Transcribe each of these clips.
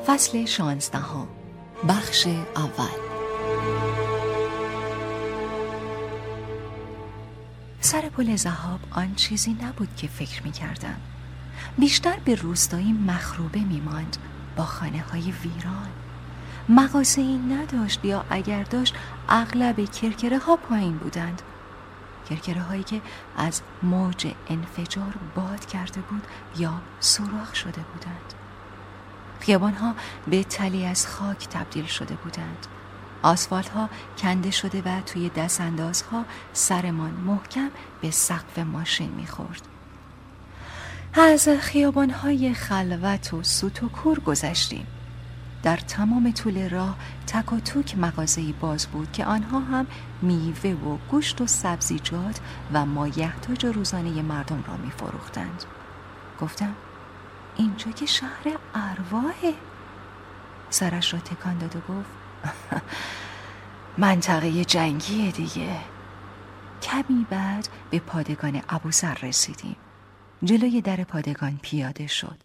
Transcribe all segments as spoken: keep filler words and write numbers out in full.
فصل شانزدهم، بخش اول. سر پل ذهاب آن چیزی نبود که فکر می کردم. بیشتر به روستایی مخروبه می ماند با خانه های ویران. مغازه ای نداشت، یا اگر داشت اغلب کرکره ها پایین بودند. کرکره هایی که از موج انفجار باد کرده بود یا سوراخ شده بودند. خیابان ها به تلی از خاک تبدیل شده بودند. آسفالت ها کنده شده و توی دست انداز ها سرمان محکم به سقف ماشین میخورد. از خیابان های خلوت و سوت و کور گذشتیم. در تمام طول راه تک و توک مغازه‌ای باز بود که آنها هم میوه و گوشت و سبزیجات و مایحتاج روزانه مردم را میفروختند. گفتم اینجا که شهر ارواحه. سرش را تکان داد و گفت منطقه جنگیه دیگه. کمی بعد به پادگان ابوذر رسیدیم. جلوی در پادگان پیاده شد.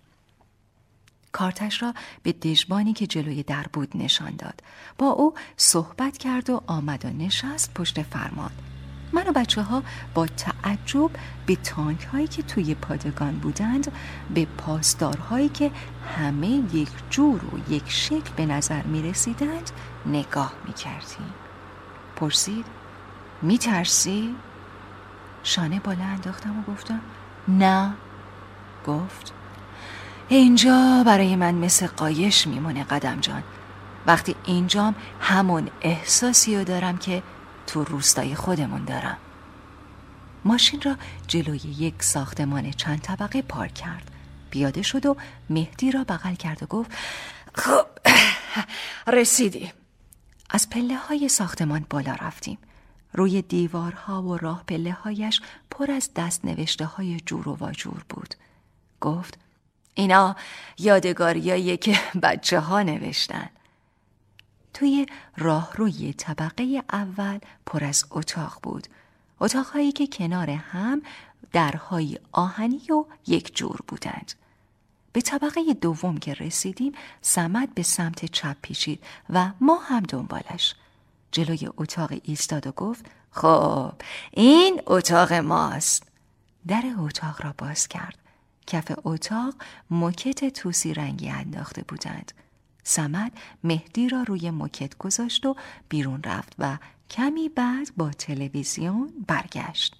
کارتش را به دژبانی که جلوی در بود نشان داد. با او صحبت کرد و آمد و نشست پشت فرمان. من و بچه ها با تعجب به تانک هایی که توی پادگان بودند، به پاسدارهایی که همه یک جور و یک شکل به نظر می رسیدند نگاه می کردیم. پرسید می ترسی؟ شانه بالا انداختم و گفتم نه. گفت اینجا برای من مثل قایش میمونه قدم جان. وقتی اینجام همون احساسی رو دارم که تو روستای خودمون دارم. ماشین را جلوی یک ساختمان چند طبقه پارک کرد. پیاده شد و مهدی را بغل کرد و گفت خب رسیدیم. از پله های ساختمان بالا رفتیم. روی دیوارها و راه پله هایش پر از دست نوشته های جور و واجور بود. گفت اینا یادگاریاییه که بچه ها نوشتن. توی راه روی طبقه اول پر از اتاق بود. اتاقهایی که کنار هم درهای آهنی و یک جور بودند. به طبقه دوم که رسیدیم صمد به سمت چپ پیچید و ما هم دنبالش. جلوی اتاق ایستاد و گفت خب این اتاق ماست. در اتاق را باز کرد. کف اتاق موکت توسی رنگی انداخته بودند. صمد مهدی را روی موکت گذاشت و بیرون رفت و کمی بعد با تلویزیون برگشت.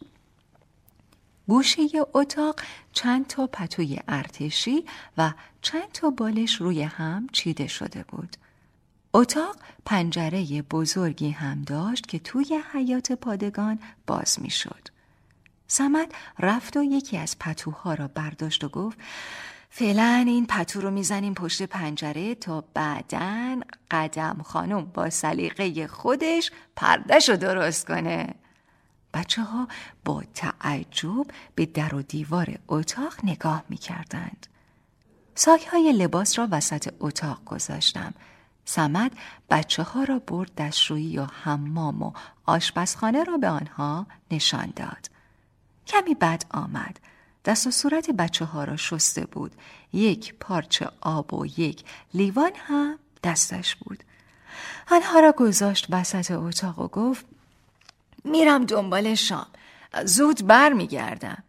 گوشه اتاق چند تا پتوی ارتشی و چند تا بالش روی هم چیده شده بود. اتاق پنجره بزرگی هم داشت که توی حیاط پادگان باز می شد. صمد رفت و یکی از پتوها را برداشت و گفت فعلا این پتو رو میزنیم پشت پنجره تا بعداً قدم خانم با سلیقه خودش پرده‌ش رو درست کنه. بچه ها با تعجب به در و دیوار اتاق نگاه میکردند. ساک‌های لباس را وسط اتاق گذاشتم. صمد بچه ها را برد دستشویی و حمام و آشپزخانه را به آنها نشان داد. کمی بعد آمد. دست و صورت بچه ها را شسته بود. یک پارچه آب و یک لیوان هم دستش بود. آنها را گذاشت وسط اتاق و گفت میرم دنبال شام. زود بر میگردم.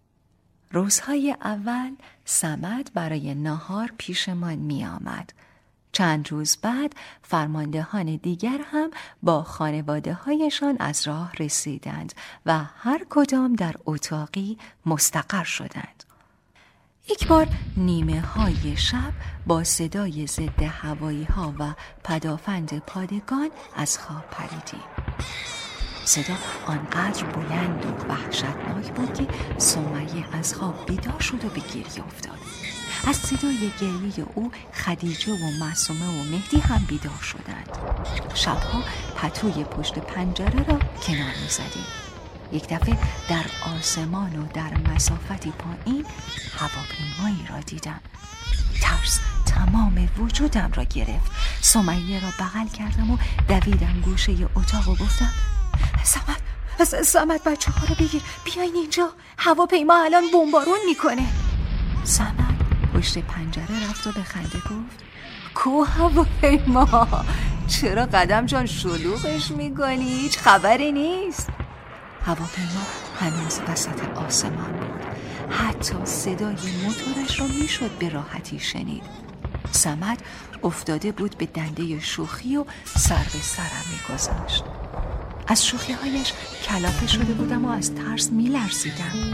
روزهای اول صمد برای ناهار پیشمان می آمد. چند روز بعد فرماندهان دیگر هم با خانواده هایشان از راه رسیدند و هر کدام در اتاقی مستقر شدند. یک بار نیمه های شب با صدای ضد هوایی ها و پدافند پادگان از خواب پریدیم. صدا آنقدر بلند و وحشتناک بود که سمیه از خواب بیدار شد و به گریه افتاد. از صدای گریه او خدیجه و معصومه و مهدی هم بیدار شدند. شبها پتوی پشت پنجره را کنار می زدیم. یک دفعه در آسمان و در مسافتی پایین هواپیمایی را دیدم. ترس تمام وجودم را گرفت. سمیه را بغل کردم و دویدم گوشه اتاق و گفتم صمد صمد بچه ها رو بگیر بیاین اینجا، هواپیما الان بمبارون میکنه. صمد پشت پنجره رفت و به خنده گفت کو هواپیما؟ چرا قدم جان شلوغش میکنی؟ هیچ خبری نیست. هواپیما هنوز وسط آسمان بود. حتی صدای موتورش را میشد به راحتی شنید. صمد افتاده بود به دنده شوخی و سر به سرم میگذاشت. از شوخی هایش کلافه شده بودم و از ترس میلرزیدم.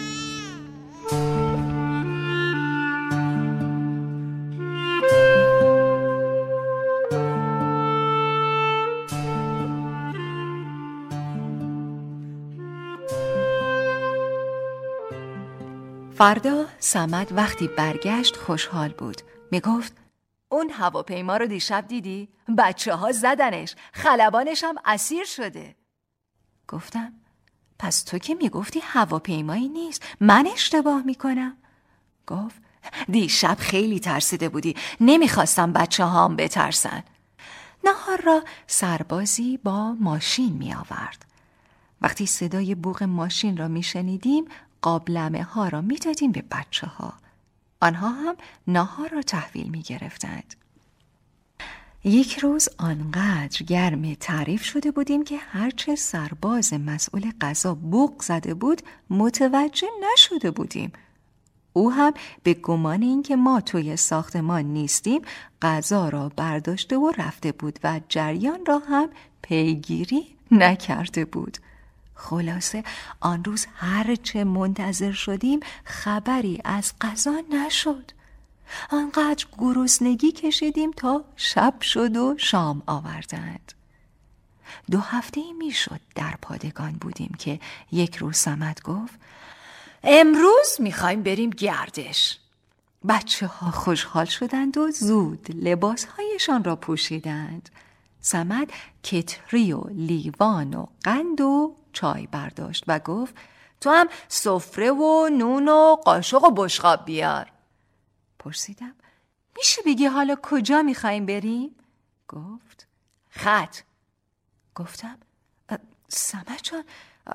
فردا صمد وقتی برگشت خوشحال بود. میگفت اون هواپیما رو دیشب دیدی؟ بچه ها زدنش، خلبانش هم اسیر شده. گفتم پس تو که میگفتی هواپیمایی نیست، من اشتباه میکنم؟ گفت دیشب خیلی ترسیده بودی، نمیخواستم بچه هام بترسن. نهار را سربازی با ماشین می آورد. وقتی صدای بوق ماشین را می شنیدیم قابلمه ها را می دادیم به بچه ها. آنها هم ناهار را تحویل می گرفتند. یک روز آنقدر گرم تعریف شده بودیم که هرچه سرباز مسئول غذا بوق زده بود متوجه نشده بودیم. او هم به گمان این که ما توی ساختمان نیستیم غذا را برداشته و رفته بود و جریان را هم پیگیری نکرده بود. خلاصه آن روز هرچه منتظر شدیم خبری از غذا نشد. آنقدر گرسنگی کشیدیم تا شب شد و شام آوردند. دو هفته‌ای میشد در پادگان بودیم که یک روز صمد گفت امروز میخوایم بریم گردش. بچه ها خوشحال شدند و زود لباسهایشان را پوشیدند. صمد کتری و لیوان و قند و چای برداشت و گفت تو هم سفره و نون و قاشق و بشقاب بیار. پرسیدم میشه بگی حالا کجا میخواییم بریم؟ گفت خط. گفتم صمد جان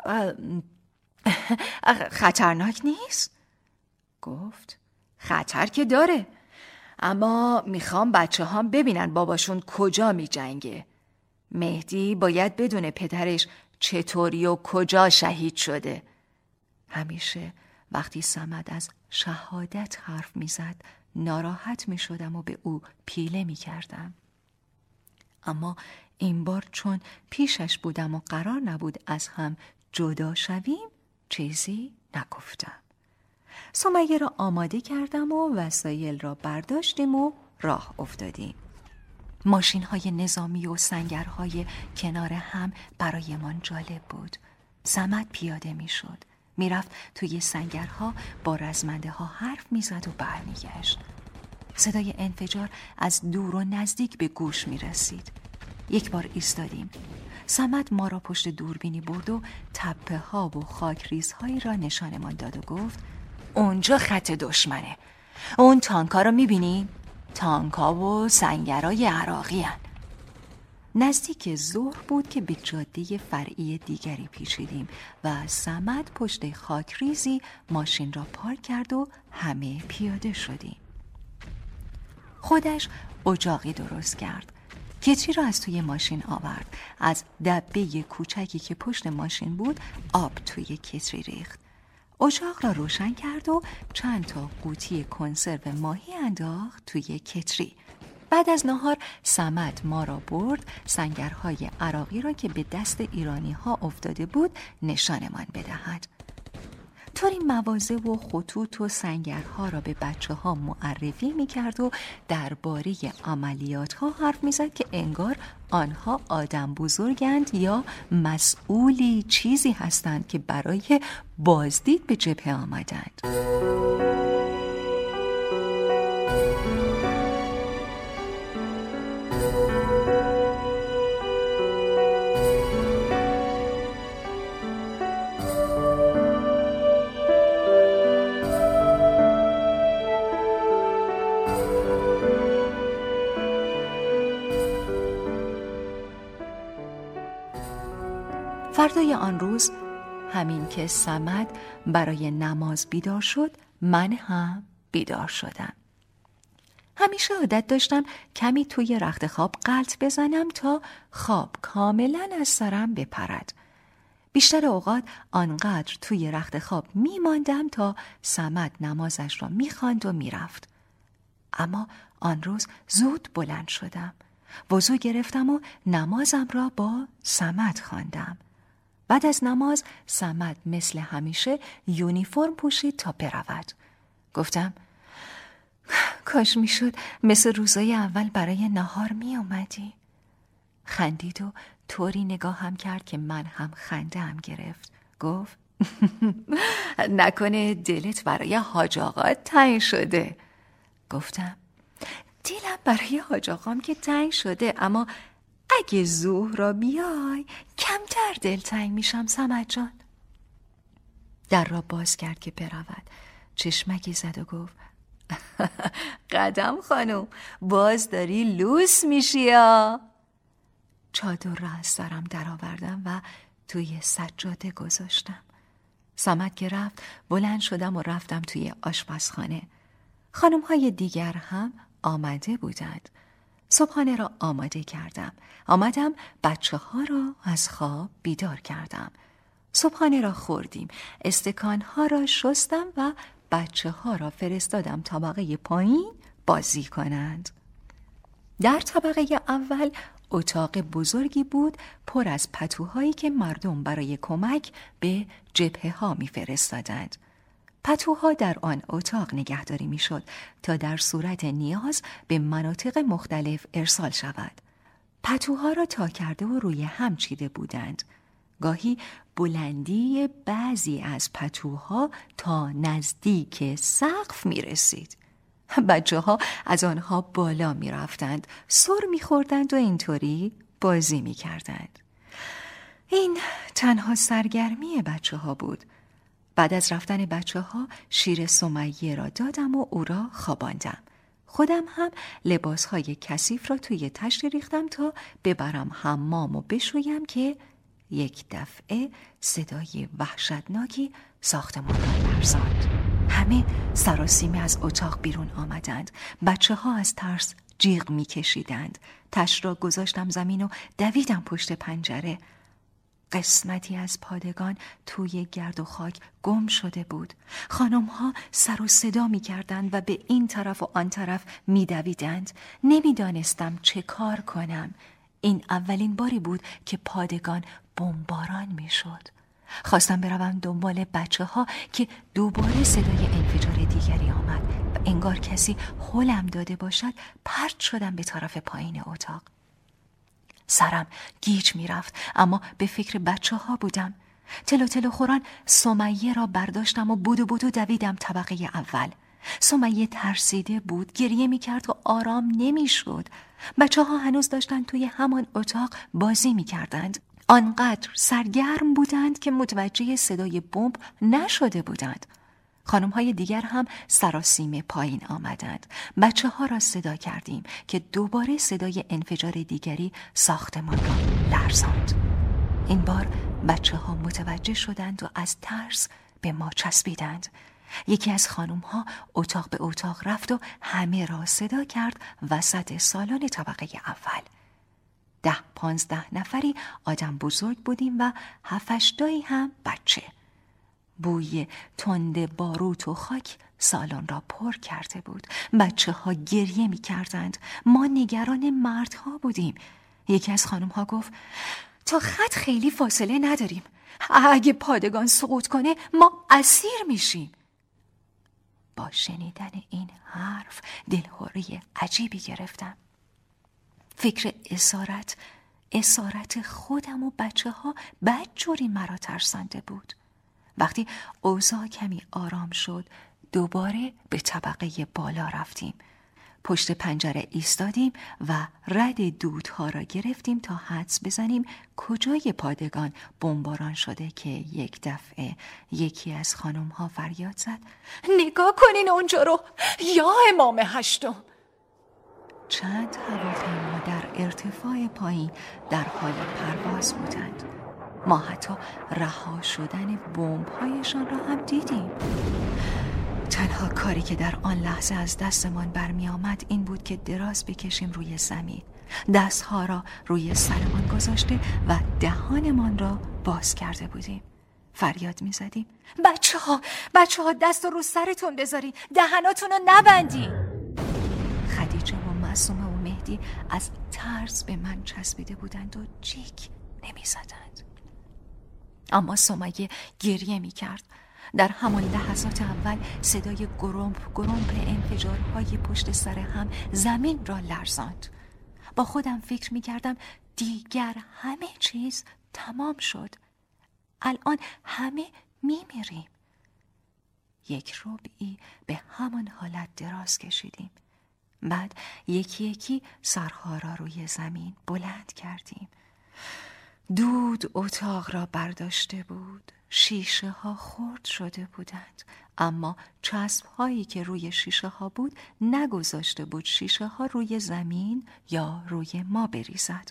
خطرناک نیست؟ گفت خطر که داره، اما میخوام بچه هم ببینن باباشون کجا میجنگه. مهدی باید بدونه پدرش چطوری و کجا شهید شده. همیشه وقتی صمد از شهادت حرف میزد ناراحت میشدم و به او پیله میکردم. اما این بار چون پیشش بودم و قرار نبود از هم جدا شویم چیزی نگفتم. سمیه را آماده کردم و وسایل را برداشتیم و راه افتادیم. ماشین های نظامی و سنگرهای کنار هم برایمان جالب بود. صمد پیاده می شد. می رفت توی سنگرها با رزمنده ها حرف می زد و برمی گشت. صدای انفجار از دور و نزدیک به گوش می رسید. یک بار ایستادیم. صمد ما را پشت دوربینی برد و تپه ها و خاکریزهایی را نشانمان داد و گفت اونجا خط دشمنه. اون تانکا رو می بینی؟ تانکا و سنگرای عراقی هن. نزدیک ظهر بود که به جاده فرعی دیگری پیچیدیم و صمد پشت خاکریزی ماشین را پارک کرد و همه پیاده شدیم. خودش اجاقی درست کرد. کتری را از توی ماشین آورد. از دبه کوچکی که پشت ماشین بود آب توی کتری ریخت. اجاق را روشن کرد و چند تا قوطی کنسرو ماهی انداخت توی کتری. بعد از نهار صمد ما را برد سنگرهای عراقی را که به دست ایرانی ها افتاده بود نشانمان بدهد. طوری مواضع و خطوط و سنگرها را به بچه ها معرفی می کرد و درباره عملیات ها حرف می زد که انگار آنها آدم بزرگند یا مسئولی چیزی هستند که برای بازدید به جبهه آمدند. فردای آن روز همین که صمد برای نماز بیدار شد من هم بیدار شدم. همیشه عادت داشتم کمی توی رخت خواب غلط بزنم تا خواب کاملا از سرم بپرد. بیشتر اوقات آنقدر توی رخت خواب می ماندم تا صمد نمازش را می خواند و می رفت. اما آن روز زود بلند شدم. وضو گرفتم و نمازم را با صمد خواندم. بعد از نماز صمد مثل همیشه یونیفرم پوشید تا برود. گفتم کاش می شد مثل روزای اول برای نهار می اومدی. خندید و طوری نگاهم کرد که من هم خنده هم گرفت. گفت نکنه دلت برای حاج آقا تنگ شده. گفتم دلم برای حاج آقام که تنگ شده، اما اگه ظهر بیای کمتر دلتنگ میشم صمد جان. در را باز کرد که برود. چشمکی زد و گفت قدم خانم باز داری لوس میشی یا؟ چادر را از سرم در آوردم و توی سجاده گذاشتم. صمد که رفت بلند شدم و رفتم توی آشپزخانه. خانم های دیگر هم آمده بودند. صبحانه را آماده کردم. آمدم بچه ها را از خواب بیدار کردم. صبحانه را خوردیم. استکان ها را شستم و بچه ها را فرستادم طبقه پایین بازی کنند. در طبقه اول اتاق بزرگی بود پر از پتوهایی که مردم برای کمک به جبهه ها می فرستادند. پتوها در آن اتاق نگهداری می شد تا در صورت نیاز به مناطق مختلف ارسال شود. پتوها را تا کرده و روی هم چیده بودند. گاهی بلندی بعضی از پتوها تا نزدیک سقف می رسید. بچه ها از آنها بالا می رفتند، سر می خوردند و اینطوری بازی می کردند. این تنها سرگرمی بچه ها بود. بعد از رفتن بچه ها شیر سمیه را دادم و او را خواباندم. خودم هم لباسهای کثیف را توی تشت ریختم تا ببرم حمام و بشویم که یک دفعه صدای وحشتناکی ساختمان را لرزاند. همه سراسیمه از اتاق بیرون آمدند. بچه ها از ترس جیغ می کشیدند. تشت را گذاشتم زمین و دویدم پشت پنجره. قسمتی از پادگان توی گرد و خاک گم شده بود. خانم ها سر و صدا می کردند و به این طرف و آن طرف می دویدند. نمی دانستم چه کار کنم. این اولین باری بود که پادگان بمباران می شد. خواستم بروم دنبال بچه ها که دوباره صدای انفجار دیگری آمد و انگار کسی هلم داده باشد پرت شدم به طرف پایین اتاق. سرم گیج می رفت، اما به فکر بچه ها بودم. تلو تلو خوران سمیه را برداشتم و بودو بودو دویدم طبقه اول. سمیه ترسیده بود، گریه می کرد و آرام نمی شد. بچه ها هنوز داشتن توی همان اتاق بازی می کردند. آنقدر سرگرم بودند که متوجه صدای بمب نشده بودند. خانم های دیگر هم سراسیمه پایین آمدند. بچه ها را صدا کردیم که دوباره صدای انفجار دیگری ساختمان را لرزاند. این بار بچه ها متوجه شدند و از ترس به ما چسبیدند. یکی از خانم ها اتاق به اتاق رفت و همه را صدا کرد وسط سالن طبقه اول. ده پانزده نفری آدم بزرگ بودیم و هفتشتایی هم بچه. بوی تند باروت و خاک سالن را پر کرده بود. بچه ها گریه می کردند. ما نگران مردها بودیم. یکی از خانم ها گفت تا خط خیلی فاصله نداریم. اگه پادگان سقوط کنه ما اسیر میشیم. با شنیدن این حرف دلهوری عجیبی گرفتم. فکر اسارت اسارت خودم و بچه ها بدجوری مرا ترسانده بود. وقتی اوضاع کمی آرام شد دوباره به طبقه بالا رفتیم. پشت پنجره ایستادیم و رد دودها را گرفتیم تا حدس بزنیم کجای پادگان بمباران شده که یک دفعه یکی از خانم ها فریاد زد نگاه کنین اونجا رو، یا امام هشتم. چند هواپیما در ارتفاع پایین در حال پرواز بودند. ما حتی رها شدن بمب‌هایشان را هم دیدیم. تنها کاری که در آن لحظه از دستمان برمی آمد این بود که دراز بکشیم روی زمین، دستها را روی سرمان گذاشته و دهانمان را باز کرده بودیم. فریاد می زدیم بچه ها بچه ها دست رو سرتون بذارین، دهناتون رو نبندین. خدیجه و معصومه و مهدی از ترس به من چسبیده بودند و جیک نمی زدند. اما سمیه گریه می کرد. در همان لحظات اول صدای گرمپ گرمپ انفجارهای پشت سر هم زمین را لرزاند. با خودم فکر می کردم دیگر همه چیز تمام شد. الان همه می میریم. یک ربعی به همان حالت دراز کشیدیم. بعد یکی یکی سرها را روی زمین بلند کردیم. دود اتاق را برداشته بود. شیشه ها خرد شده بودند، اما چسب هایی که روی شیشه ها بود نگذاشته بود شیشه ها روی زمین یا روی ما بریزد.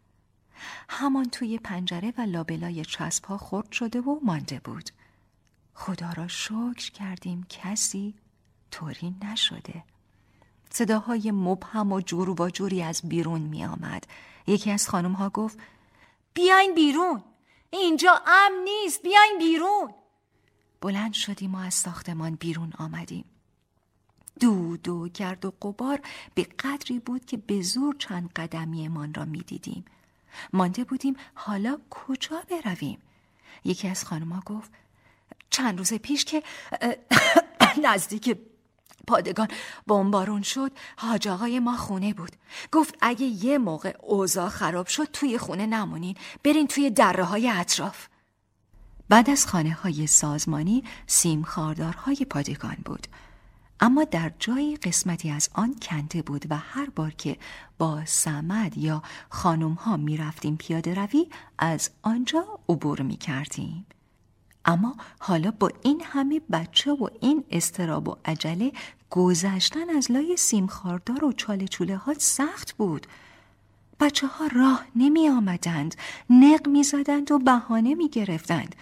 همان توی پنجره و لابلای چسب ها خرد شده و مانده بود. خدا را شکر کردیم کسی طوری نشده. صداهای مبهم و جور و جوری از بیرون می آمد. یکی از خانم ها گفت بیاین بیرون، اینجا امن نیست، بیاین بیرون. بلند شدیم و از ساختمان بیرون آمدیم. دود و گرد و غبار به قدری بود که به زور چند قدمی من را می دیدیم. مانده بودیم حالا کجا برویم. یکی از خانم‌ها گفت چند روز پیش که نزدیک پادگان بمبارون شد، حاج آقای ما خونه بود. گفت اگه یه موقع اوضاع خراب شد توی خونه نمونین، برین توی دره‌های اطراف. بعد از خانه‌های سازمانی سیم خاردارهای پادگان بود، اما در جایی قسمتی از آن کنده بود و هر بار که با صمد یا خانم‌ها می رفتیم پیاده روی از آنجا عبور می کردیم. اما حالا با این همه بچه و این اضطراب و عجله گذشتن از لای سیم خاردار و چاله چوله ها سخت بود. بچه ها راه نمی آمدند، نق می زدند و بهانه می گرفتند.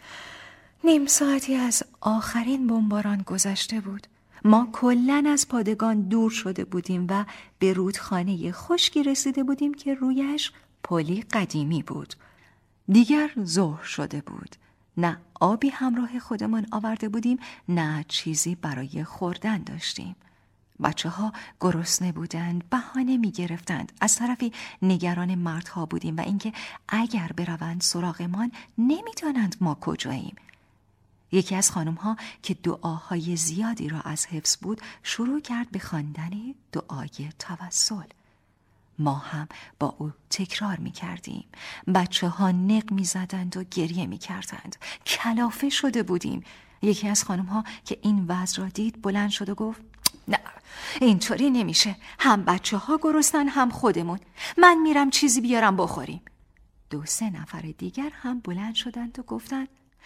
نیم ساعتی از آخرین بمباران گذشته بود. ما کلن از پادگان دور شده بودیم و به رودخانه خشکی رسیده بودیم که رویش پلی قدیمی بود. دیگر ظهر شده بود. نه آبی همراه خودمان آورده بودیم، نه چیزی برای خوردن داشتیم. بچه ها گرسنه بودند، بهانه می گرفتند. از طرفی نگران مردها بودیم و اینکه اگر بروند سراغمان نمی‌دانند ما کجاییم. یکی از خانم‌ها که دعاهای زیادی را از حفظ بود شروع کرد به خواندن دعای توسل. ما هم با او تکرار می کردیم. بچه ها نق می زدند و گریه می کردند. کلافه شده بودیم. یکی از خانم ها که این وضع را دید بلند شد و گفت نه اینطوری نمیشه، هم بچه ها گرسنن هم خودمون. من میرم چیزی بیارم بخوریم. دو سه نفر دیگر هم بلند شدند و گفتند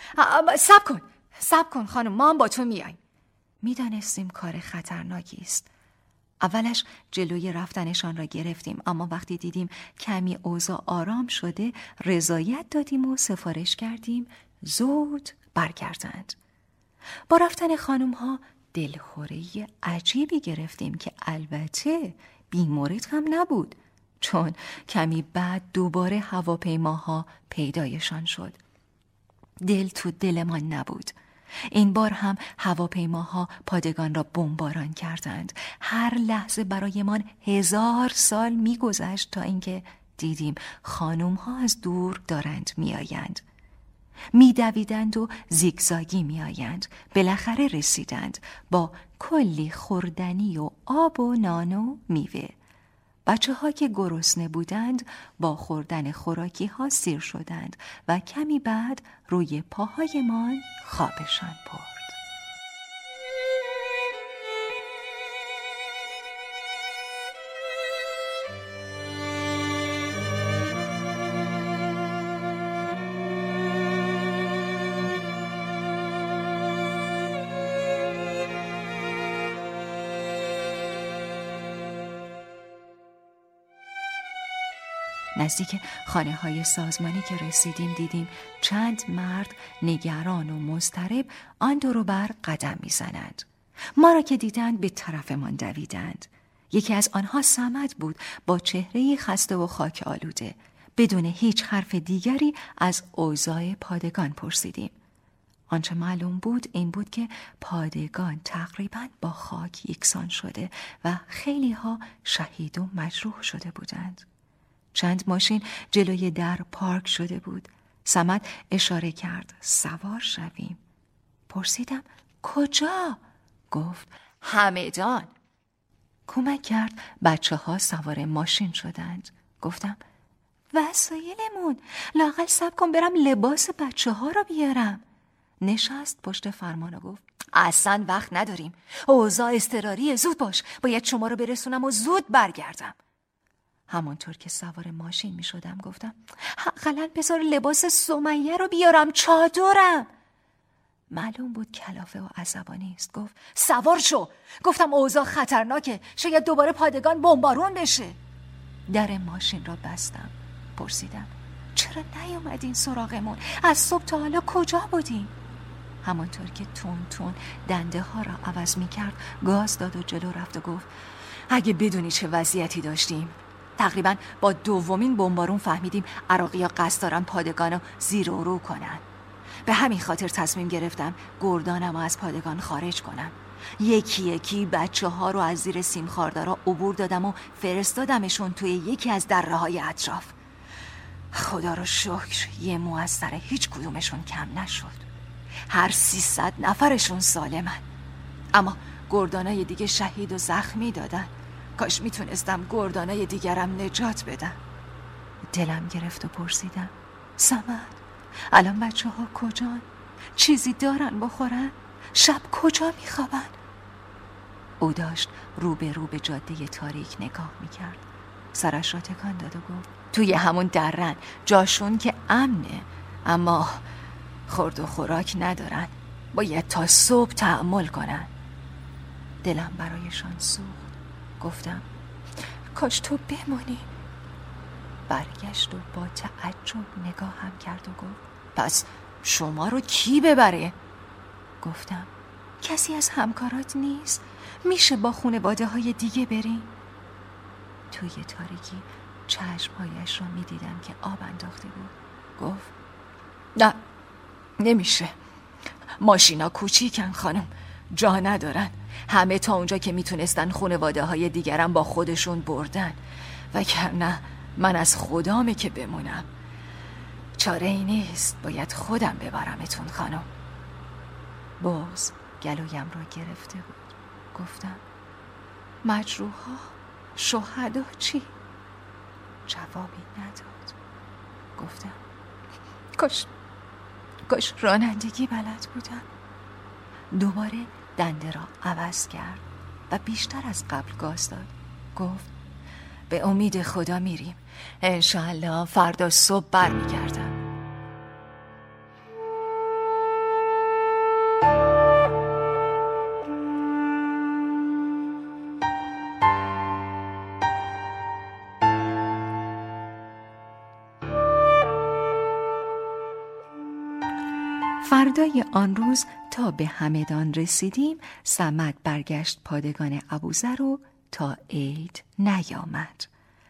صبر کن صبر کن خانم، ما هم با تو میاییم. میدانستیم کار خطرناکی است. اولش جلوی رفتنشان را گرفتیم، اما وقتی دیدیم کمی اوضاع آرام شده رضایت دادیم و سفارش کردیم زود برگردند. با رفتن خانم ها دلخوری عجیبی گرفتیم که البته بیمورد هم نبود، چون کمی بعد دوباره هواپیماها پیدایشان شد. دل تو دلمان نبود. این بار هم هواپیماها پادگان را بمباران کردند. هر لحظه برایمان هزار سال می‌گذشت تا اینکه دیدیم خانم‌ها از دور دارند می‌آیند. می‌دویدند و زیگزاگی می‌آیند. بالاخره رسیدند با کلی خوردنی و آب و نان و میوه. بچه‌ها که گرسنه بودند با خوردن خوراکی ها سیر شدند و کمی بعد روی پاهایمان خوابشان برد. نزدیک خانه های سازمانی که رسیدیم دیدیم چند مرد نگران و مضطرب آن دور و بر قدم می زنند. ما را که دیدند به طرفمان دویدند. یکی از آنها صمد بود با چهره خسته و خاک آلوده. بدون هیچ حرف دیگری از اوضاع پادگان پرسیدیم. آنچه معلوم بود این بود که پادگان تقریباً با خاک یکسان شده و خیلی ها شهید و مجروح شده بودند. چند ماشین جلوی در پارک شده بود. صمد اشاره کرد سوار شویم. پرسیدم کجا؟ گفت همدان. کمک کرد بچه ها سوار ماشین شدند. گفتم وسایلمون، لااقل صبر کن برم لباس بچه ها را بیارم. نشست پشت فرمان و گفت اصلا وقت نداریم، اوضاع اضطراری، زود باش، باید شما رو برسونم و زود برگردم. همانطور که سوار ماشین می شدم گفتم حداقل بذار لباس سمیه رو بیارم، چادرم. معلوم بود کلافه و عصبانی است. گفت سوار شو. گفتم اوضاع خطرناکه، شاید دوباره پادگان بمبارون بشه. در ماشین را بستم. پرسیدم چرا نیومدین سراغمون؟ از صبح تا حالا کجا بودین؟ همانطور که تون تون دنده ها را عوض می کرد گاز داد و جلو رفت و گفت اگه بدونی چه وضعیتی داشتیم. تقریبا با دومین بمبارون فهمیدیم عراقی‌ها قصد دارن پادگانو زیر و رو کنن. به همین خاطر تصمیم گرفتم گردانم از پادگان خارج کنم. یکی یکی بچه ها رو از زیر سیم خاردارا عبور دادم و فرستادمشون توی یکی از دره های اطراف. خدا رو شکر یه مو از سر هیچ کدومشون کم نشد. هر سیصد نفرشون سالمن. اما گردانای دیگه شهید و زخمی دادن. کاش میتونستم گردانای دیگرم نجات بدم. دلم گرفت و پرسیدم صمد الان بچه ها کجان؟ چیزی دارن بخورن؟ شب کجا میخوابن؟ او داشت رو به رو به جاده تاریک نگاه میکرد. سرش را تکان داد و گفت توی همون درن، جاشون که امنه، اما خورد و خوراک ندارن، باید تا صبح تحمل کنن. دلم برایشان سوخت. گفتم کاش تو بمونی. برگشت و با تعجب نگاهم کرد و گفت پس شما رو کی ببره؟ گفتم کسی از همکارات نیست؟ میشه با خانواده های دیگه بریم؟ توی تاریکی چشمهایش را میدیدم که آب انداخته بود. گفت نه نمیشه، ماشینا کوچیکن خانم، جا ندارن. همه تا اونجا که میتونستن خانواده های دیگرم با خودشون بردن، وگرنه من از خدامه که بمونم. چاره ای نیست، باید خودم ببرمتون خانم. بغض گلویم را گرفته بود. گفتم مجروحا، شهدا چی؟ جوابی نداد. گفتم کاش کاش رانندگی بلد بودم. دوباره دنده را عوض کرد و بیشتر از قبل گاز داد. گفت به امید خدا میریم، انشاءالله فردا صبح بر میگردم. فردای آن روز تا به همدان رسیدیم، صمد برگشت پادگان ابوذر و تا عید نیامد.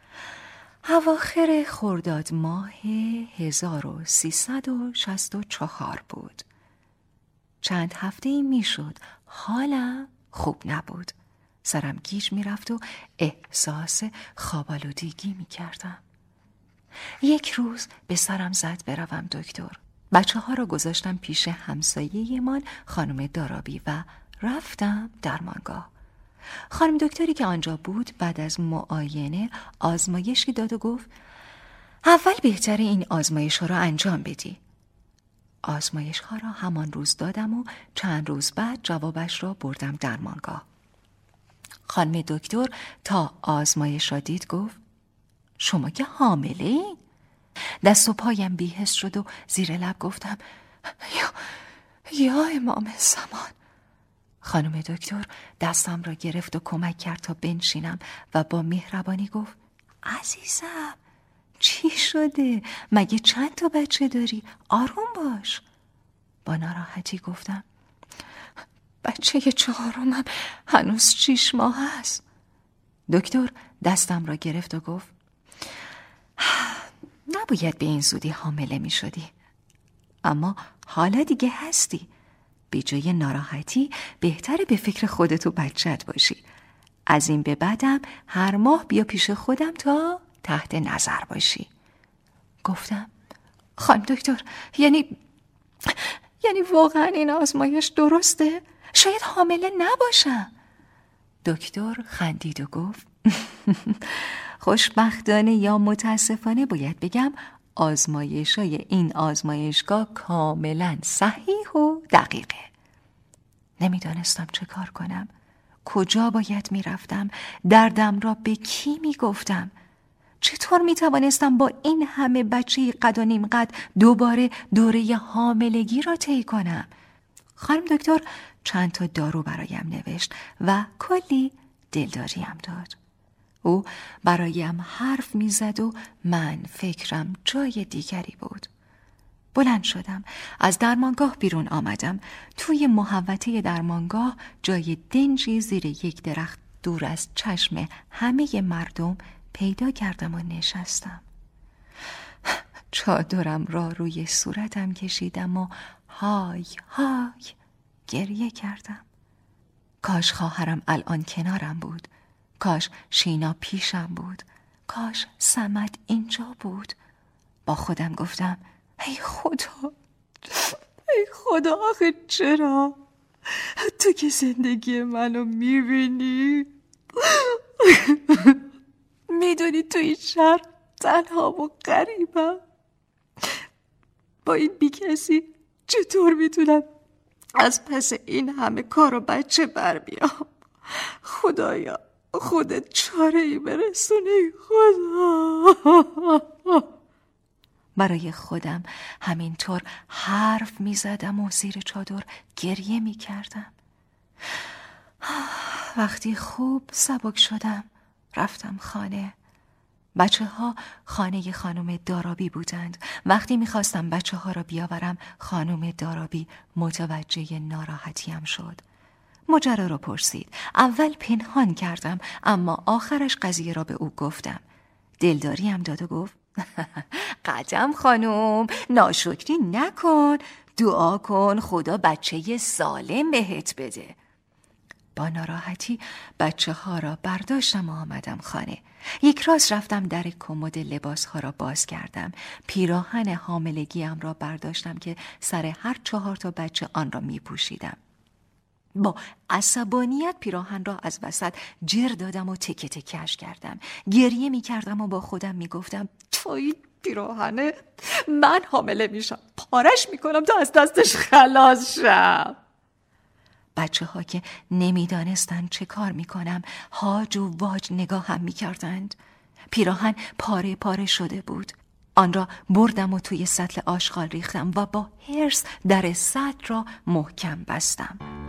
اواخر خرداد ماه هزار و سیصد و شصت و چهار بود. چند هفته می شد حالم خوب نبود. سرم گیج می رفت و احساس خواب‌آلودگی می کردم. یک روز به سرم زد بروم دکتر. بچه ها را گذاشتم پیش همسایه من خانم دارابی و رفتم درمانگاه. خانم دکتری که آنجا بود بعد از معاینه آزمایشی داد و گفت اول بهتره این آزمایش ها را انجام بدی. آزمایش ها را همان روز دادم و چند روز بعد جوابش را بردم درمانگاه. خانم دکتر تا آزمایش را دید گفت شما که حامله این؟ دست و پایم بی‌حس شد و زیر لب گفتم یا یا امام زمان. خانم دکتر دستم را گرفت و کمک کرد تا بنشینم و با مهربانی گفت عزیزم چی شده؟ مگه چند تا بچه داری؟ آروم باش. با ناراحتی گفتم بچه چهارمم هنوز شیش ماه است. دکتر دستم را گرفت و گفت نباید به این زودی حامله می شدی، اما حالا دیگه هستی. به جای ناراحتی بهتره به فکر خودت و بچت باشی. از این به بعدم هر ماه بیا پیش خودم تا تحت نظر باشی. گفتم خانم دکتر، یعنی یعنی واقعا این آزمایش درسته؟ شاید حامله نباشم. دکتر خندید و گفت خوشبختانه یا متاسفانه باید بگم آزمایش‌های این آزمایشگاه کاملا صحیح و دقیقه. نمیدانستم چه کار کنم، کجا باید میرفتم، دردم را به کی میگفتم، چطور میتوانستم با این همه بچه قد و نیم قد دوباره دوره حاملگی را طی کنم. خانم دکتر چند تا دارو برایم نوشت و کلی دلداریم داد. او برایم حرف میزد و من فکرم جای دیگری بود. بلند شدم، از درمانگاه بیرون آمدم. توی محوطه درمانگاه جای دنجی زیر یک درخت دور از چشم همه مردم پیدا کردم و نشستم. چادرم را روی صورتم کشیدم و های های گریه کردم. کاش خواهرم الان کنارم بود، کاش شینا پیشم بود، کاش صمد اینجا بود. با خودم گفتم ای خدا، ای خدا، آخه چرا؟ تو که زندگی منو میبینی، میدونی تو این شهر تنها و غریبم، با این بی کسی چطور میتونم از پس این همه کار و بچه بر بیام؟ خدایا خودت چاره ای برسونی خدا. برای خودم همینطور حرف می زدم و زیر چادر گریه می کردم. وقتی خوب سبک شدم رفتم خانه. بچه ها خانه خانم دارابی بودند. وقتی می خواستم بچه ها را بیاورم خانم دارابی متوجه ناراحتیم شد. ماجرا را پرسید. اول پنهان کردم اما آخرش قضیه را به او گفتم. دلداریم داد و گفت قدم خانم، ناشکری نکن، دعا کن خدا بچه سالم بهت بده. با ناراحتی بچه ها را برداشتم و آمدم خانه. یک راست رفتم در کمد لباس ها را باز کردم. پیراهن حاملگیم را برداشتم که سر هر چهار تا بچه آن را می پوشیدم. با عصبانیت پیراهن را از وسط جر دادم و تکه تکه‌اش کردم. گریه می کردم و با خودم می گفتم تو این پیراهنه من حامله میشم، پارش می کنم تا از دستش خلاص شم. بچه ها که نمی دانستند چه کار می کنم هاج و واج نگاه هم می کردند. پیراهن پاره پاره شده بود. آن را بردم و توی سطل آشغال ریختم و با حرص در سطل را محکم بستم.